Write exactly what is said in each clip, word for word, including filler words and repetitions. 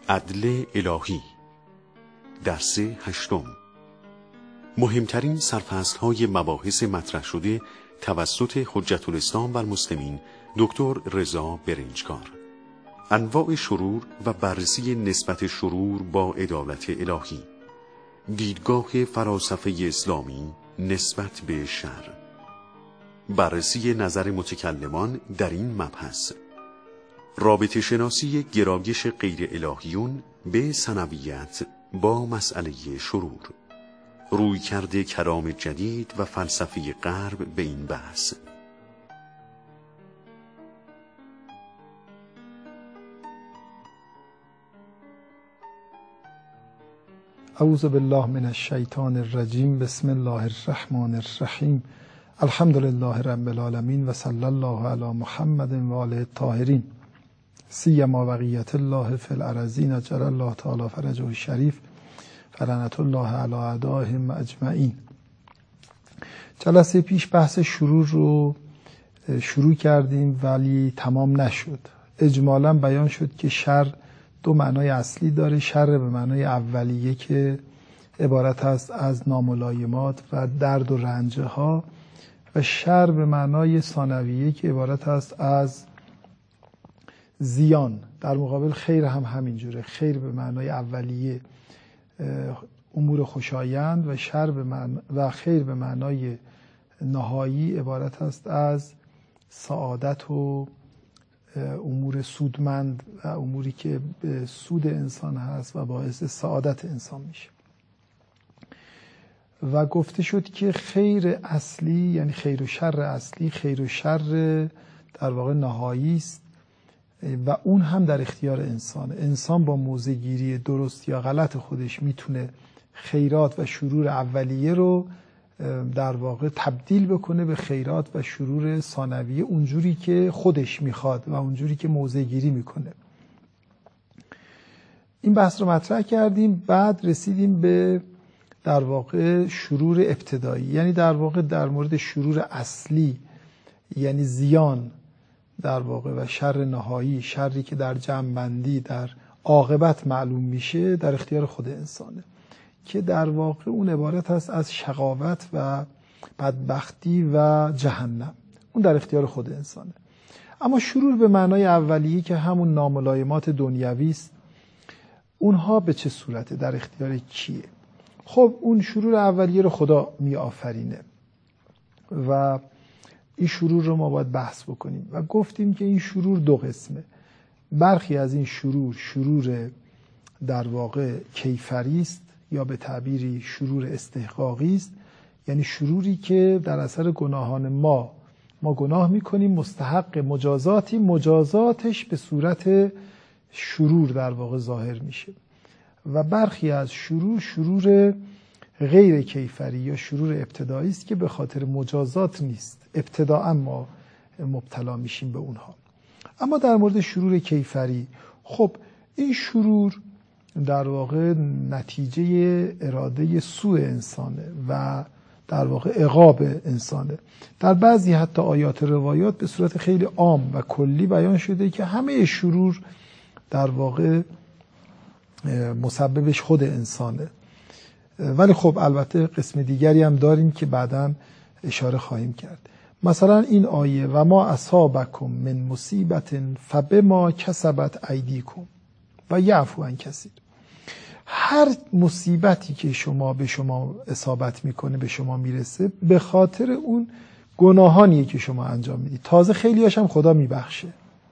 عدل الهی. درس هشتم. مهمترین سرفصل‌های مباحث مطرح شده توسط حجت الاسلام و المسلمین دکتر رضا برنجکار. انواع شرور و بررسی نسبت شرور با عدالت الهی. دیدگاه فلاسفه اسلامی نسبت به شر. بررسی نظر متکلمان در این مبحث. رابطه شناسی گرایش غیر الهیون به ثانویت با مسئله شرور. رویکرد کلام جدید و فلسفه غرب به این بحث. اعوذ بالله من الشیطان الرجیم. بسم الله الرحمن الرحیم. الحمد لله رب العالمین و صلی الله علی محمد و آله الطاهرین. سیما بقیت الله فی الارضین اجل الله تعالی فرجه الشریف فلعنت الله علی اعدائهم اجمعین. جلسه پیش بحث شرور رو شروع کردیم ولی تمام نشد. اجمالا بیان شد که شر دو معنای اصلی داره. شر به معنای اولیه که عبارت است از ناملایمات و درد و رنجه ها، و شر به معنای ثانویه که عبارت است از زیان. در مقابل خیر هم همینجوره. خیر به معنای اولیه امور خوشایند و شر به معنی و خیر به معنای نهایی عبارت است از سعادت و امور سودمند و اموری که به سود انسان هست و باعث سعادت انسان میشه. و گفته شد که خیر اصلی یعنی خیر و شر اصلی خیر و شر در واقع نهایی است و اون هم در اختیار انسانه. انسان با موضع گیری درست یا غلط خودش میتونه خیرات و شرور اولیه رو در واقع تبدیل بکنه به خیرات و شرور ثانویه اونجوری که خودش میخواد و اونجوری که موضع گیری میکنه. این بحث رو مطرح کردیم. بعد رسیدیم به در واقع شرور ابتدایی، یعنی در واقع در مورد شرور اصلی یعنی زیان در واقع و شر نهایی، شری که در جمع‌بندی در عاقبت معلوم میشه، در اختیار خود انسانه که در واقع اون عبارت هست از شقاوت و بدبختی و جهنم. اون در اختیار خود انسانه. اما شرور به معنای اولیه که همون ناملایمات دنیوی است، اونها به چه صورته؟ در اختیار کیه؟ خب اون شرور اولیه رو خدا می آفرینه و این شرور رو ما باید بحث بکنیم و گفتیم که این شرور دو قسمه. برخی از این شرور شرور در واقع کیفری است یا به تعبیری شرور استحقاقی است، یعنی شروری که در اثر گناهان ما ما گناه میکنیم، مستحق مجازاتی، مجازاتش به صورت شرور در واقع ظاهر میشه. و برخی از شرور شرور غیر کیفری یا شرور ابتدایی است که به خاطر مجازات نیست، ابتداء ما مبتلا میشیم به اونها. اما در مورد شرور کیفری، خب این شرور در واقع نتیجه اراده سوء انسانه و در واقع عقاب انسانه. در بعضی حتی آیات روایات به صورت خیلی عام و کلی بیان شده که همه شرور در واقع مسببش خود انسانه. ولی خب البته قسم دیگری هم داریم که بعداً اشاره خواهیم کرد. مثلا این آیه و ما اصابکم من مصیبت فبما کسبت ایدیکم و یعفو عن کثیر. هر مصیبتی که شما به شما اصابت میکنه، به شما میرسه، به خاطر اون گناهانیه که شما انجام میدید. تازه خیلی هاشم خدا میبخشه.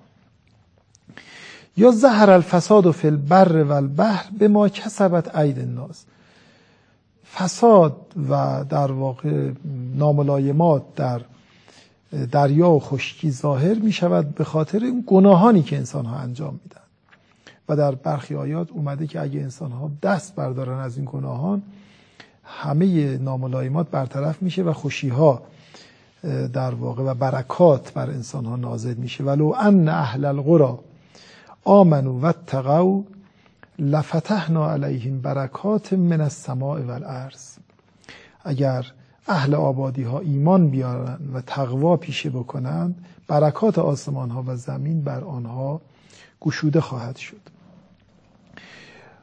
یا ظهر الفساد فی البر و البحر بما کسبت اید الناس. فساد و در واقع ناملایمات در دریا و خشکی ظاهر می شود به خاطر اون گناهانی که انسان ها انجام میدن. و در برخی آیات اومده که اگه انسان ها دست بردارن از این گناهان، همه ناملایمات برطرف میشه و خوشی ها در واقع و برکات بر انسان ها نازل میشه. ولو ان اهل القری آمنوا واتقوا لفتحنا علیهم برکات من السماء والارض. اگر اهل آبادی ها ایمان بیارن و تقوا پیشه بکنند، برکات آسمان ها و زمین بر آنها گشوده خواهد شد.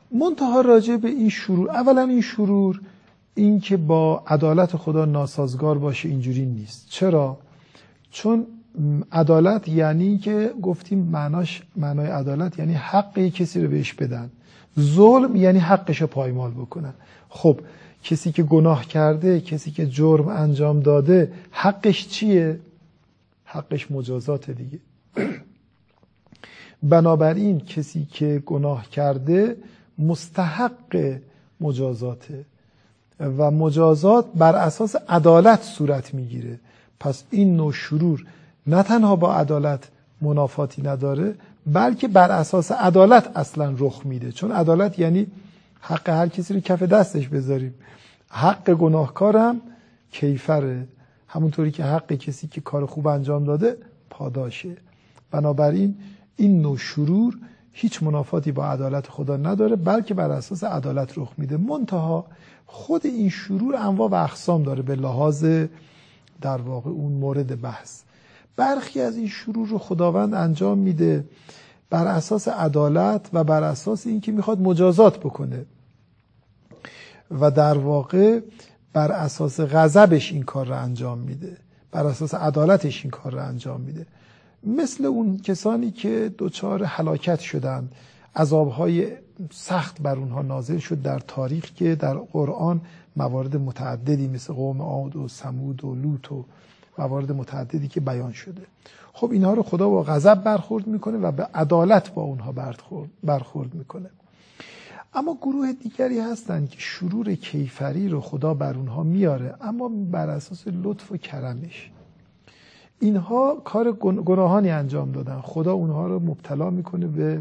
منتها راجع به این شرور، اولا این شرور این که با عدالت خدا ناسازگار باشه اینجوری نیست. چرا؟ چون عدالت یعنی که گفتیم معناش، معنای عدالت یعنی حق کسی رو بهش بدن. ظلم یعنی حقش رو پایمال بکنن. خب کسی که گناه کرده، کسی که جرم انجام داده، حقش چیه؟ حقش مجازات دیگه. بنابراین کسی که گناه کرده مستحق مجازاته و مجازات بر اساس عدالت صورت میگیره. پس این نوع شرور نه تنها با عدالت منافاتی نداره، بلکه بر اساس عدالت اصلا رخ میده. چون عدالت یعنی حق هر کسی رو کف دستش بذاریم. حق گناهکارم کیفره، همونطوری که حق کسی که کار خوب انجام داده پاداشه. بنابراین این نوع شرور هیچ منافاتی با عدالت خدا نداره، بلکه بر اساس عدالت رخ میده. منتها خود این شرور انواع و اقسام داره به لحاظ در واقع اون مورد بحث. برخی از این شرور رو خداوند انجام میده بر اساس عدالت و بر اساس اینکه میخواد مجازات بکنه و در واقع بر اساس غضبش این کار رو انجام میده، بر اساس عدالتش این کار رو انجام میده. مثل اون کسانی که دچار هلاکت شدند، عذابهای سخت بر اونها نازل شد در تاریخ که در قرآن موارد متعددی مثل قوم عاد و ثمود و لوط و موارد متعددی که بیان شده. خب اینها رو خدا با غضب برخورد میکنه و به عدالت با اونها برخورد برخورد میکنه. اما گروه دیگری هستند که شرور کیفری رو خدا بر اونها میاره، اما بر اساس لطف و کرمش. اینها کار گناهانی انجام دادن، خدا اونها رو مبتلا میکنه به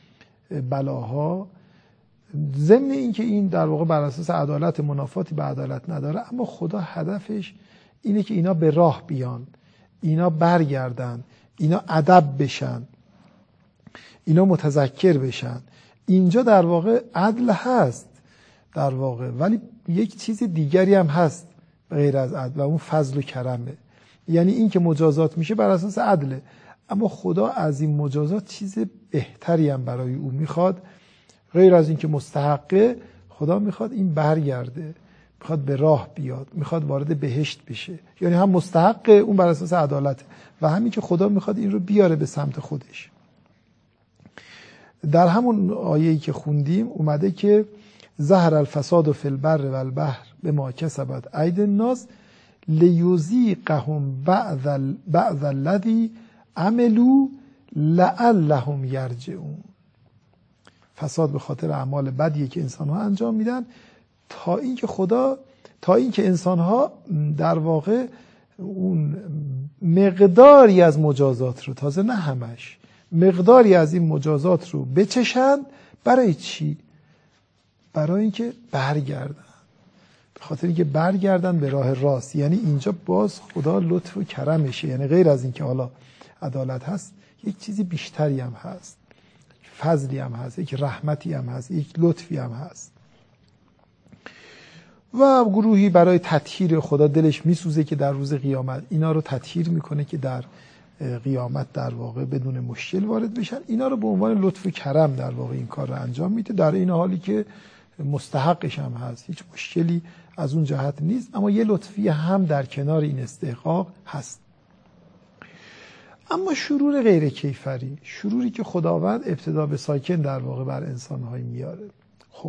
بلاها، ضمن اینکه این در واقع بر اساس عدالت منافاتی به عدالت نداره، اما خدا هدفش اینه که اینا به راه بیان، اینا برگردن، اینا ادب بشن، اینا متذکر بشن. اینجا در واقع عدل هست در واقع، ولی یک چیز دیگری هم هست غیر از عدل و اون فضل و کرمه. یعنی این که مجازات میشه بر اساس عدله، اما خدا از این مجازات چیز بهتری هم برای او میخواد. غیر از این که مستحقه، خدا میخواد این برگرده، میخواد به راه بیاد، میخواد وارد بهشت بشه. یعنی هم مستحقه، اون بر اساس عدالت، و همین که خدا میخواد این رو بیاره به سمت خودش. در همون آیه‌ای که خوندیم اومده که ظهر الفساد فی البر و البحر بما کسبت ایدی الناس لیذیقهم بعض بعض الذی عملوا لعلهم یرجعون. فساد به خاطر اعمال بدی که انسان‌ها انجام میدن، تا اینکه خدا تا اینکه انسان‌ها در واقع اون مقداری از مجازات رو، تازه نه همش، مقداری از این مجازات رو بچشن. برای چی؟ برای اینکه برگردن، به خاطر اینکه برگردن به راه راست. یعنی اینجا باز خدا لطف و کرمشه، یعنی غیر از اینکه حالا عدالت هست، یک چیزی بیشتری هم هست، فضلی هم هست، یک رحمتی هم هست، یک لطفی هم هست. و گروهی برای تطهیر خدا دلش میسوزه که در روز قیامت اینا رو تطهیر میکنه که در قیامت در واقع بدون مشکل وارد بشن. اینا رو به عنوان لطف و کرم در واقع این کار رو انجام میده، در این حالی که مستحقش هم هست، هیچ مشکلی از اون جهت نیست، اما یه لطفی هم در کنار این استحقاق هست. اما شرور غیر کیفری، شروری که خداوند ابتدا به ساکن در واقع بر انسان‌های میاره. خب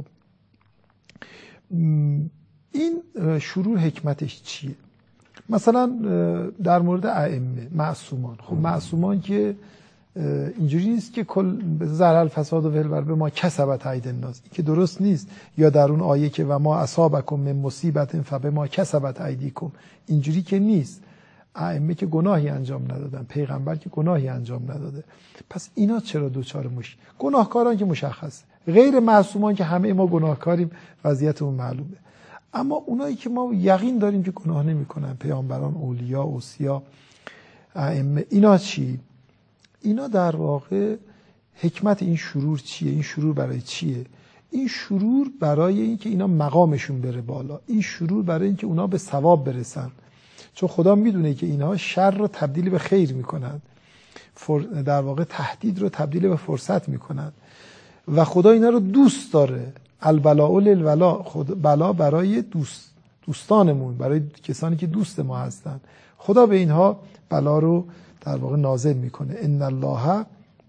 این شرور حکمتش چیه؟ مثلا در مورد ائمه، معصومان. خب معصومان که اینجوری نیست که کل ظهر الفساد و البر بما کسبت ایدی الناس، این که درست نیست. یا در اون آیه که و ما اصابکم من مصیبت فبما کسبت ایدیکم، اینجوری که نیست. ائمه که گناهی انجام ندادن، پیغمبر که گناهی انجام نداده، پس اینا چرا دوچار مشکل؟ گناهکاران که مشخصه، غیر معصومان که همه ما گناهکاریم، وضعیتمون معلومه. اما اونایی که ما یقین داریم که گناه نمی‌کنن، پیامبران، اولیا، اوصیا، ائمه، اینا چی؟ اینا در واقع حکمت این شرور چیه؟ این شرور برای چیه؟ این شرور برای اینکه اینا مقامشون بره بالا، این شرور برای اینکه اونا به ثواب برسن. چون خدا میدونه که اینها شر رو تبدیل به خیر میکنن، در واقع تهدید رو تبدیل به فرصت میکنن. و خدا اینا رو دوست داره. البلاء للولا، خود بلا برای دوست دوستانمون، برای کسانی که دوست ما هستن. خدا به اینها بلا رو در واقع نازل میکنه. ان الله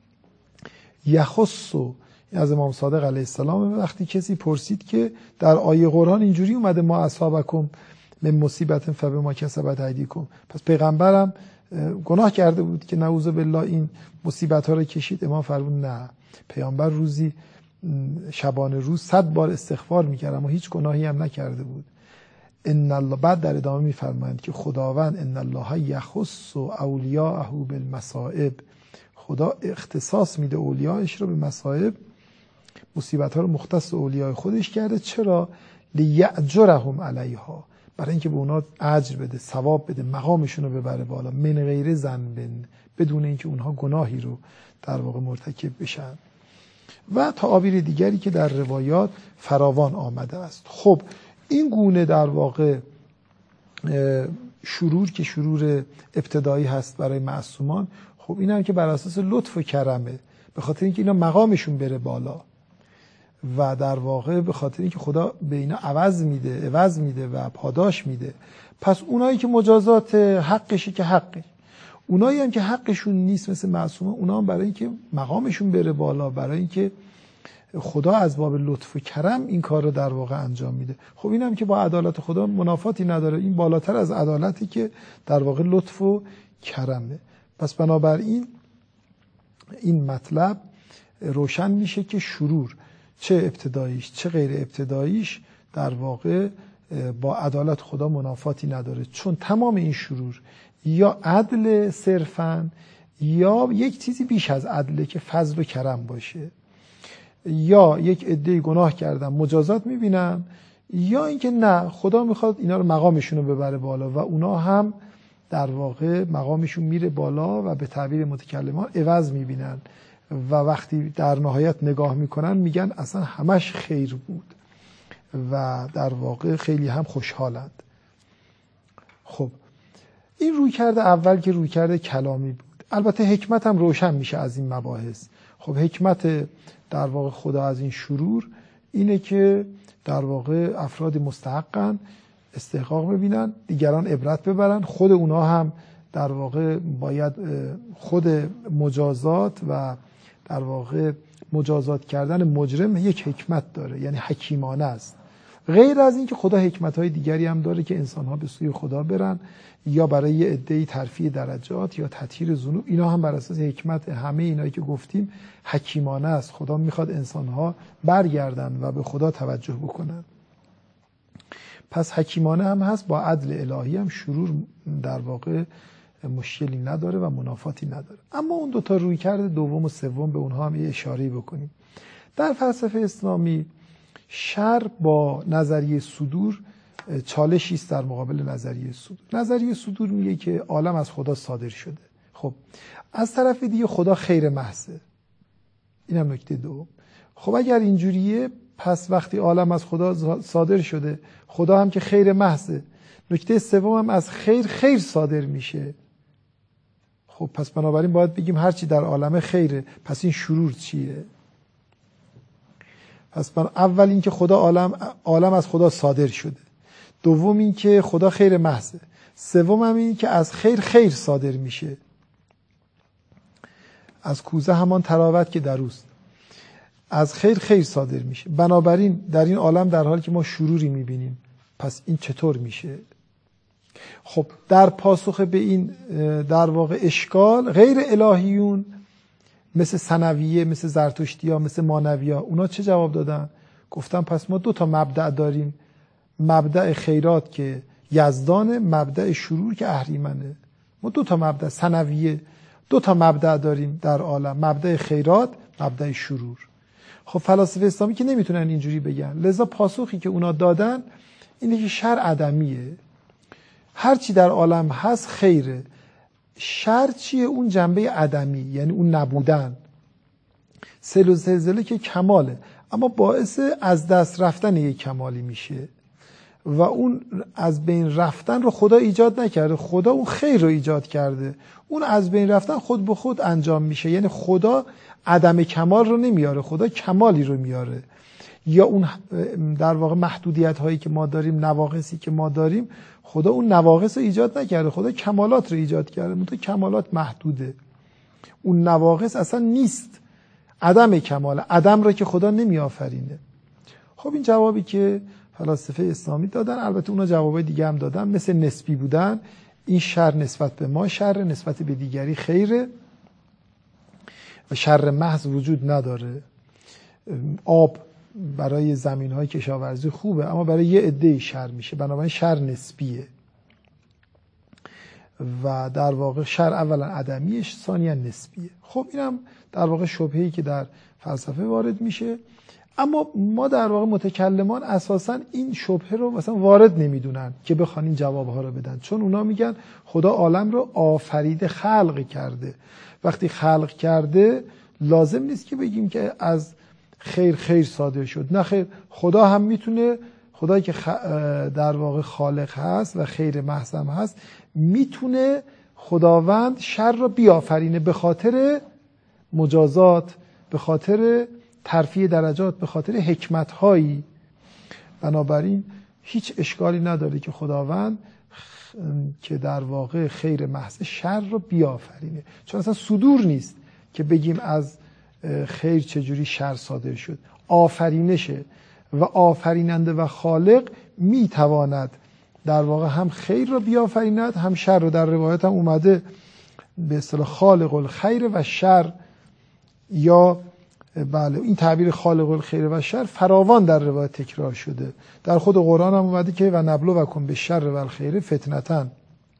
یخص، از امام صادق علیه السلام. وقتی کسی پرسید که در آیه قرآن اینجوری اومده ما اصابکم من مصیبت فبما کسبت ایدیکم، پس پیغمبرم گناه کرده بود که نعوذ بالله این مصیبت ها رو کشید؟ امام فرمود نه، پیامبر روزی شبانه روز صد بار استغفار میکرد اما هیچ گناهی هم نکرده بود. ان الله، بعد در ادامه میفرمایند که خداوند ان الله یخص اولیاءه بالمصائب، خدا اختصاص میده اولیاءش رو به مصائب، مصیبت ها رو مختص اولیاء خودش کرده. چرا؟ لیأجرهم علیها، برای اینکه به اونا اجر بده، ثواب بده، مقامشون رو ببره بالا، من غیر ذنب، بدون اینکه اونها گناهی رو در واقع مرتکب بشن. و تعابیر دیگری که در روایات فراوان آمده است. خب این گونه در واقع شرور که شرور ابتدایی هست برای معصومان، خب این هم که بر اساس لطف و کرمه، به خاطر اینکه اینا مقامشون بره بالا و در واقع به خاطر اینکه خدا به اینا عوض میده عوض میده و پاداش میده. پس اونایی که مجازات حقشه که حقه، اونایی هم که حقشون نیست مثل معصومان، اونا هم برای اینکه مقامشون بره بالا، برای اینکه خدا از باب لطف و کرم این کار رو در واقع انجام میده. خب این هم که با عدالت خدا منافاتی نداره، این بالاتر از عدالتی که در واقع لطف و کرمه. پس بنابراین این مطلب روشن میشه که شرور چه ابتداییش چه غیر ابتداییش در واقع با عدالت خدا منافاتی نداره، چون تمام این شرور یا عدل صرفاً یا یک چیزی بیش از عدله که فضل و کرم باشه، یا یک عده گناه کردن مجازات میبینن، یا اینکه نه خدا میخواد اینا رو مقامشون رو ببره بالا و اونا هم در واقع مقامشون میره بالا و به تعبیر متکلمان عوض میبینن و وقتی در نهایت نگاه میکنن میگن اصلا همش خیر بود و در واقع خیلی هم خوشحالند. خب این رویکرد اول که رویکرد کلامی بود. البته حکمت هم روشن میشه از این مباحث. خب حکمت در واقع خدا از این شرور اینه که در واقع افراد مستحقن استحقاق ببینن، دیگران عبرت ببرن، خود اونا هم در واقع باید خود مجازات و در واقع مجازات کردن مجرم یک حکمت داره، یعنی حکیمانه است. غیر از این که خدا حکمت‌های دیگری هم داره که انسان‌ها به سوی خدا برن، یا برای یه عده‌ای ترفیع درجات یا تطهیر ذنوب، اینا هم بر اساس حکمت همه اینایی که گفتیم حکیمانه است. خدا میخواد انسان‌ها برگردن و به خدا توجه بکنن. پس حکیمانه هم هست، با عدل الهی هم شرور در واقع مشکلی نداره و منافاتی نداره. اما اون دوتا رویکرد دوم و سوم به اونها هم یه اشاره بکنیم. در فلسفه اسلامی شر با نظریه صدور چالشی است در مقابل نظریه صدور. نظریه صدور میگه که عالم از خدا صادر شده. خب از طرف دیگه خدا خیر محضه. اینم نکته دوم. خب اگر اینجوریه پس وقتی عالم از خدا صادر شده، خدا هم که خیر محضه، نکته سوم هم از خیر خیر صادر میشه. خب پس بنابراین باید بگیم هرچی در عالم خیره، پس این شرور چیه؟ پس اول این که خدا عالم عالم از خدا صادر شده، دوم این که خدا خیر محضه، سوم هم این که از خیر خیر صادر میشه. از کوزه همان تراوت که در اوست، از خیر خیر صادر میشه. بنابراین در این عالم در حالی که ما شروری میبینیم، پس این چطور میشه؟ خب در پاسخ به این در واقع اشکال غیر الهیون مثل ثنویه، مثل زرتشتی‌ها، مثل مانوی‌ها، اونا چه جواب دادن؟ گفتن پس ما دو تا مبدأ داریم، مبدأ خیرات که یزدانه، مبدأ شرور که اهریمنه. ما دو تا مبدأ ثنویه، دو تا مبدأ داریم در عالم، مبدأ خیرات، مبدأ شرور. خب فلاسفه اسلامی که نمیتونن اینجوری بگن، لذا پاسخی که اونا دادن اینه که شر عدمیه، هرچی در عالم هست خیره. شر چیه؟ اون جنبه عدمی، یعنی اون نبودن. سیل و زلزله که کماله، اما باعث از دست رفتن یک کمالی میشه و اون از بین رفتن رو خدا ایجاد نکرده، خدا اون خیر رو ایجاد کرده. اون از بین رفتن خود به خود انجام میشه. یعنی خدا عدم کمال رو نمیاره، خدا کمالی رو میاره. یا اون در واقع محدودیت هایی که ما داریم، نواقصی که ما داریم، خدا اون نواقص رو ایجاد نکرده، خدا کمالات رو ایجاد کرده. منتها کمالات محدوده، اون نواقص اصلا نیست. عدم کمال، عدم رو که خدا نمی آفرینه. خب این جوابی که فلاسفه اسلامی دادن، البته اونا جوابای دیگه هم دادن، مثل نسبی بودن. این شر نسبت به ما شر، نسبت به دیگری خیره و شر محض وجود نداره. آب برای زمین‌های کشاورزی خوبه، اما برای یه عده شر میشه، بنابراین شر نسبیه. و در واقع شر اولا عدمیش، ثانیا نسبیه. خب اینم در واقع شبهه‌ای که در فلسفه وارد میشه. اما ما در واقع متکلمان اساساً این شبهه رو مثلا وارد نمیدونن که بخوان این جوابها رو بدن، چون اونا میگن خدا عالم رو آفریده، خلق کرده. وقتی خلق کرده لازم نیست که بگیم که از خیر خیر صادر شد. نه خیر، خدا هم میتونه، خدایی که در واقع خالق هست و خیر محض هم هست، میتونه خداوند شر رو بیافرینه به خاطر مجازات، به خاطر ترفیع درجات، به خاطر حکمت هایی. بنابراین هیچ اشکالی نداره که خداوند که در واقع خیر محض شر رو بیافرینه، چون اصلا صدور نیست که بگیم از خیر چجوری شر صادر شد. آفرینشه و آفریننده و خالق میتواند در واقع هم خیر رو بیافریند هم شر رو. در روایت هم اومده به اصطلاح خالق الخیر و شر، یا بله این تعبیر خالق الخیر و شر فراوان در روایت تکرار شده. در خود قرآن هم اومده که و نبلوکم بالشر و الخیر فتنتن،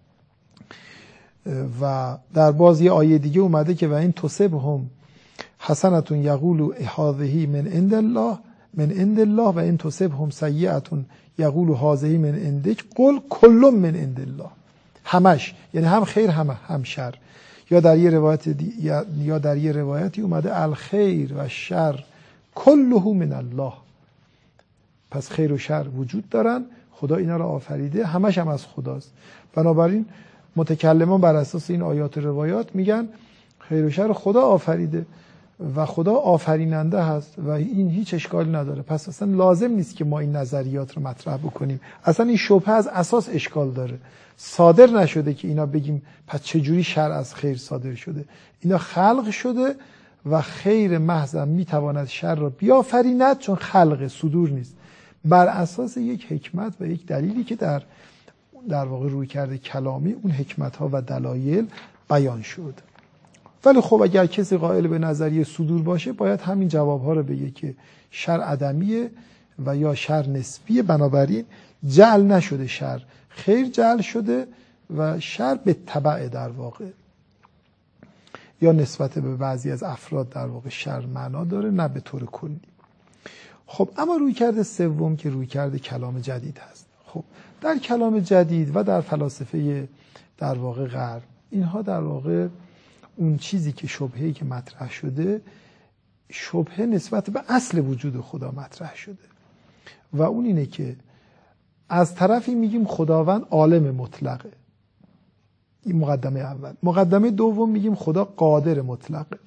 و در باز یه آیه دیگه اومده که و این تصبهم حسنتون یقولوا هذه من عند الله من عند الله و این تصبهم سیئتون یقولوا هذه من عندک قل کل من عند الله. همش یعنی هم خیر هم هم شر. یا در یه روایت دی... یا در یه روایتی اومده الخیر و شر کله من الله. پس خیر و شر وجود دارن، خدا اینا رو آفریده، همش هم از خداست. بنابراین متکلمان بر اساس این آیات و روایات میگن خیر و شر خدا آفریده و خدا آفریننده هست و این هیچ اشکالی نداره. پس اصلا لازم نیست که ما این نظریات رو مطرح بکنیم. اصلا این شبهه از اساس اشکال داره. صادر نشده که اینا بگیم پس چجوری شر از خیر صادر شده. اینا خلق شده و خیر محض میتواند شر را بیافریند، چون خلق صدور نیست، بر اساس یک حکمت و یک دلیلی که در در واقع روی کرده کلامی اون حکمت ها و دلایل بیان شد. ولی خب اگر کسی قائل به نظریه صدور باشه باید همین جواب ها رو بگه که شر عدمیه و یا شر نسبیه. بنابراین جعل نشده شر، خیر جعل شده و شر به تبع در واقع یا نسبت به بعضی از افراد در واقع شر معنا داره، نه به طور کلی. خب اما روی کرده سوم که روی کرده کلام جدید هست. خب در کلام جدید و در فلاسفه در واقع غرب، اینها در واقع اون چیزی که شبهه‌ای که مطرح شده، شبهه نسبت به اصل وجود خدا مطرح شده و اون اینه که از طرفی میگیم خداوند عالم مطلقه، این مقدمه اول. مقدمه دوم میگیم خدا قادر مطلقه.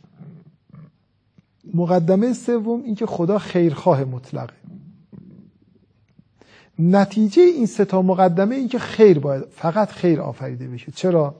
مقدمه سوم این که خدا خیرخواه مطلقه. نتیجه این سه تا مقدمه این که خیر باید فقط خیر آفریده بشه. چرا؟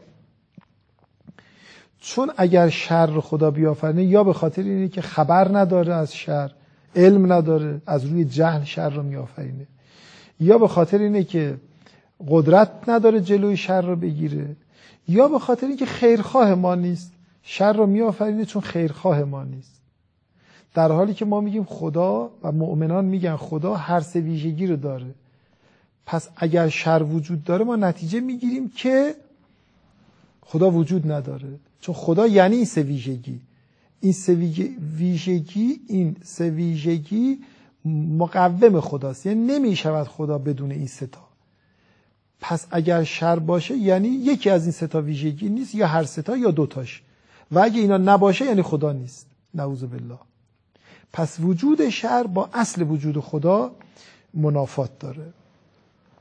چون اگر شر خدا بیافرینه یا به خاطر اینه که خبر نداره از شر، علم نداره، از روی جهل شر رو میآفرینه، یا به خاطر اینه که قدرت نداره جلوی شر رو بگیره، یا به خاطر اینکه خیرخواه ما نیست، شر رو میآفرینه چون خیرخواه ما نیست. در حالی که ما میگیم خدا و مؤمنان میگن خدا هر سه ویژگی رو داره. پس اگر شر وجود داره ما نتیجه میگیریم که خدا وجود نداره، چون خدا یعنی این سه ویژگی. این سه ویژگی این سه ویژگی مقوم خداست، یعنی نمیشود خدا بدون این سه تا. پس اگر شر باشه یعنی یکی از این سه تا ویژگی نیست، یا هر سه تا یا دوتاش، و اگه اینا نباشه یعنی خدا نیست. نعوذ بالله. پس وجود شر با اصل وجود خدا منافات داره.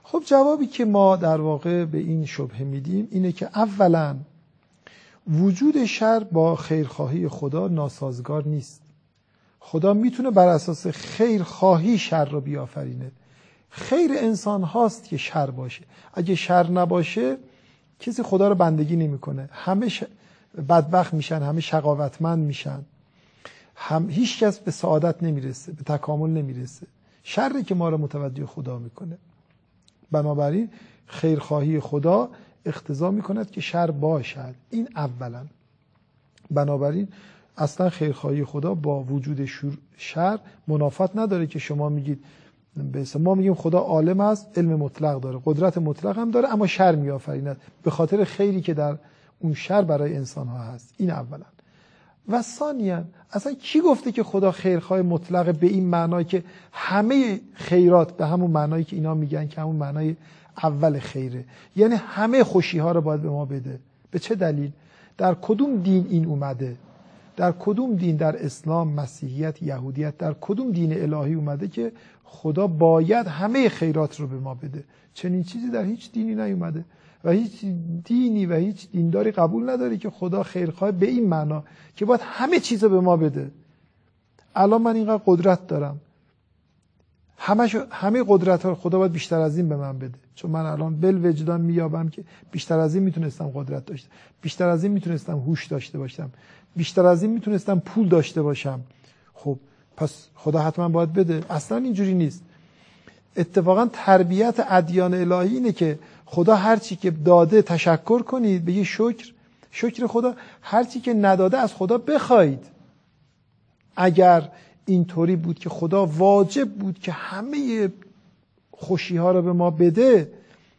خب جوابی که ما در واقع به این شبهه میدیم اینه که اولا وجود شر با خیرخواهی خدا ناسازگار نیست. خدا میتونه بر اساس خیرخواهی شر رو بیافرینه. خیر انسان هاست که شر باشه. اگه شر نباشه کسی خدا رو بندگی نمیکنه. همه ش... بدبخت میشن، همه شقاوتمند میشن. هم هیچ کس به سعادت نمیرسه، به تکامل نمیرسه. شری که ما رو متوجه خدا میکنه. بنابراین خیرخواهی خدا اقتضا میکند که شر باشد. این اولا. بنابراین اصلا خیرخواهی خدا با وجود شر منافات نداره که شما میگید ما میگیم خدا عالم است، علم مطلق داره، قدرت مطلق هم داره، اما شر میآفریند به خاطر خیری که در اون شر برای انسان ها هست. این اولا. و ثانیا اصلا کی گفته که خدا خیرخواه مطلق به این معنای که همه خیرات به همون معنایی که اینا میگن که همون معنای اول خیره، یعنی همه خوشی ها رو باید به ما بده؟ به چه دلیل؟ در کدوم دین این اومده؟ در کدوم دین، در اسلام، مسیحیت، یهودیت، در کدوم دین الهی اومده که خدا باید همه خیرات رو به ما بده؟ چنین چیزی در هیچ دینی نیومده و هیچ دینی و هیچ دینداری قبول نداره که خدا خیرخواه به این معنا که باید همه چیز رو به ما بده. الان من اینقدر قدرت دارم، همه همه قدرت ها خدا باید بیشتر از این به من بده، چون من الان بل وجدان میابم که بیشتر از این میتونستم قدرت داشته، بیشتر از این میتونستم هوش داشته باشم، بیشتر از این میتونستم پول داشته باشم. خب پس خدا حتما باید بده؟ اصلا اینجوری نیست. اتفاقا تربیت ادیان الهی اینه که خدا هر چی که داده تشکر کنید، به یه شکر شکر خدا، هر چی که نداده از خدا بخواید. اگر اینطوری بود که خدا واجب بود که همه خوشی ها رو به ما بده،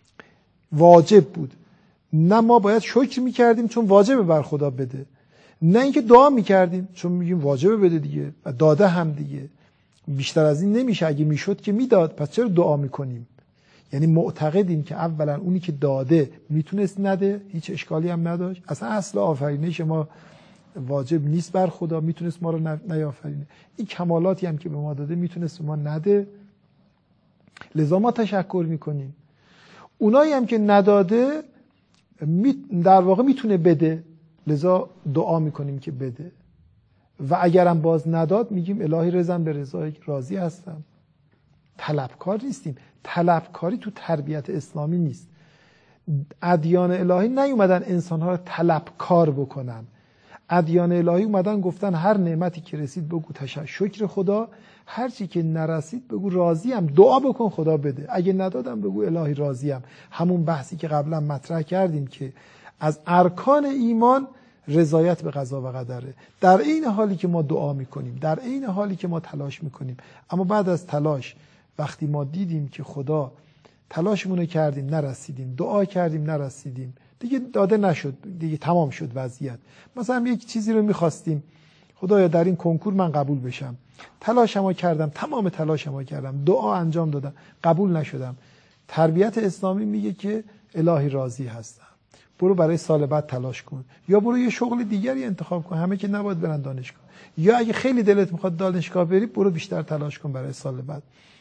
واجب بود، نه ما باید شکر میکردیم چون واجبه بر خدا بده، نه اینکه دعا میکردیم چون میگیم واجبه بده دیگه و داده هم دیگه، بیشتر از این نمیشه، اگه میشد که میداد، پس چرا دعا میکنیم؟ یعنی معتقدیم که اولا اونی که داده میتونست نده، هیچ اشکالی هم نداشت، اصلا اصل آفرینش ما واجب نیست بر خدا، میتونست ما رو نیافرینه، این کمالاتی هم که به ما داده میتونست ما نده، لذا ما تشکر میکنیم. اونایی هم که نداده در واقع میتونه بده، لذا دعا میکنیم که بده، و اگرم باز نداد میگیم الهی رضا به رضای راضی هستم. طلبکار نیستیم. طلبکاری تو تربیت اسلامی نیست. ادیان الهی نیومدن انسانها رو طلبکار بکنن. ادیان الهی اومدن گفتن هر نعمتی که رسید بگو تشکر خدا، هر چی که نرسید بگو راضیم، دعا بکن خدا بده، اگه ندادم بگو الهی راضیم. همون بحثی که قبلا مطرح کردیم که از ارکان ایمان رضایت به قضا و قدره، در این حالی که ما دعا میکنیم، در این حالی که ما تلاش میکنیم، اما بعد از تلاش وقتی ما دیدیم که خدا تلاشمون رو کردیم نرسیدیم، دعا کردیم نرسیدیم، دیگه داده نشد، دیگه تمام شد وضعیت. مثلا یک چیزی رو میخواستیم، خدایا در این کنکور من قبول بشم، تلاشمو کردم، تمام تلاشمو کردم، دعا انجام دادم، قبول نشدم. تربیت اسلامی میگه که الهی راضی هستم، برو برای سال بعد تلاش کن، یا برو یه شغل دیگری انتخاب کن، همه که نباید برن دانشگاه، یا اگه خیلی دلت میخواد دانشگاه بری برو بیشتر تلاش کن برای سال بعد.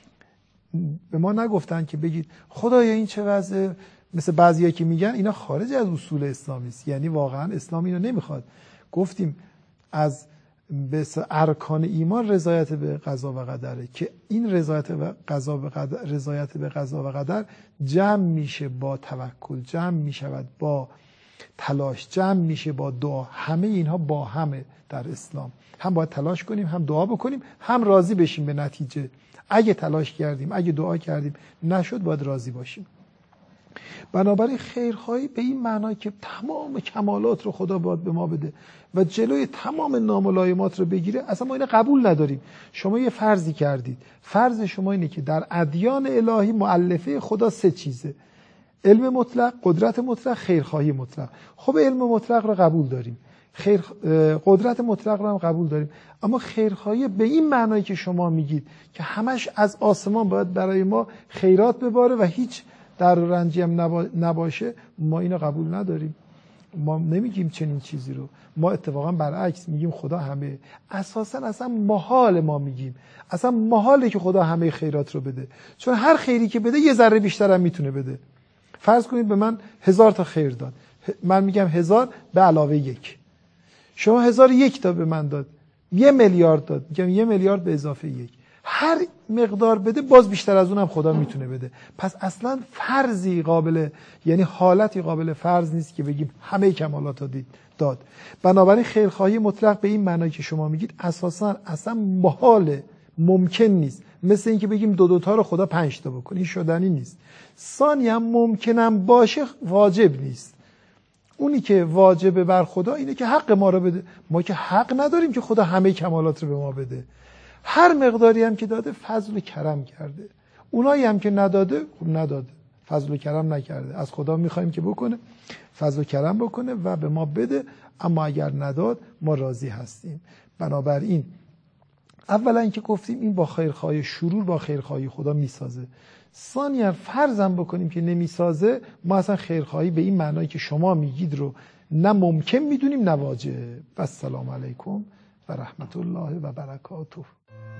به ما نگفتن که بگید خدایا این چه وضعه، مثل بعضیایی که میگن اینا خارج از اصول اسلامی است، یعنی واقعا اسلام اینو نمیخواد. گفتیم از به ارکان ایمان رضایت به قضا و قدره، که این رضایت به قضا و قدر، رضایت به قضا و قدر جمع میشه با توکل، جمع میشود با تلاش، جمع میشه با دعا. همه اینها با همه در اسلام، هم باید تلاش کنیم، هم دعا بکنیم، هم راضی بشیم به نتیجه. اگه تلاش کردیم، اگه دعا کردیم نشد، باید راضی باشیم. بنابراین خیرخواهی به این معنی که تمام کمالات رو خدا باید به ما بده و جلوی تمام ناملایمات رو بگیره، اصلا ما اینو قبول نداریم. شما یه فرضی کردید، فرض شما اینه که در ادیان الهی مؤلفه خدا سه چیزه: علم مطلق، قدرت مطلق، خیرخواهی مطلق. خب علم مطلق رو قبول داریم، خیر قدرت مطلق رو هم قبول داریم، اما خیرخواهی به این معنی که شما میگید که همش از آسمان باید برای ما خیرات بباره و هیچ در رنجی هم نباشه، ما اینو قبول نداریم. ما نمیگیم چنین چیزی رو، ما اتفاقا برعکس میگیم خدا همه. اساسا اصلا محال ما میگیم اصلا محاله که خدا همه خیرات رو بده، چون هر خیری که بده یه ذره بیشتر هم میتونه بده. فرض کنید به من هزار تا خیر داد، من میگم هزار به علاوه یک. شما هزار یک تا به من داد، یه میلیارد داد، میگم یه میلیارد به اضافه یک. هر مقدار بده باز بیشتر از اونم خدا میتونه بده. پس اصلا فرضی قابل، یعنی حالتی قابل فرض نیست که بگیم همه کمالات داد. بنابراین خیرخواهی مطلق به این معنی که شما میگید اساسا اصلا محاله، ممکن نیست. مثل اینکه بگیم دو دوتا رو خدا پنج تا بکنه، این شدنی نیست. ثانی هم ممکنم باشه واجب نیست. اونی که واجبه بر خدا اینه که حق ما رو بده. ما که حق نداریم که خدا همه کمالات رو به ما بده. هر مقداری هم که داده فضل و کرم کرده. اونایی هم که نداده خب نداده، فضل و کرم نکرده. از خدا میخوایم که بکنه، فضل و کرم بکنه و به ما بده. اما اگر نداد ما راضی هستیم. بنابراین اولا که گفتیم این با خیرخواهی شرور با خیرخواهی خدا میسازه. ثانیا فرضم بکنیم که نمیسازه، ما اصلا خیرخواهی به این معنایی که شما میگید رو نه ممکن میدونیم نه واجب. و السلام علیکم و رحمت الله و برکاته.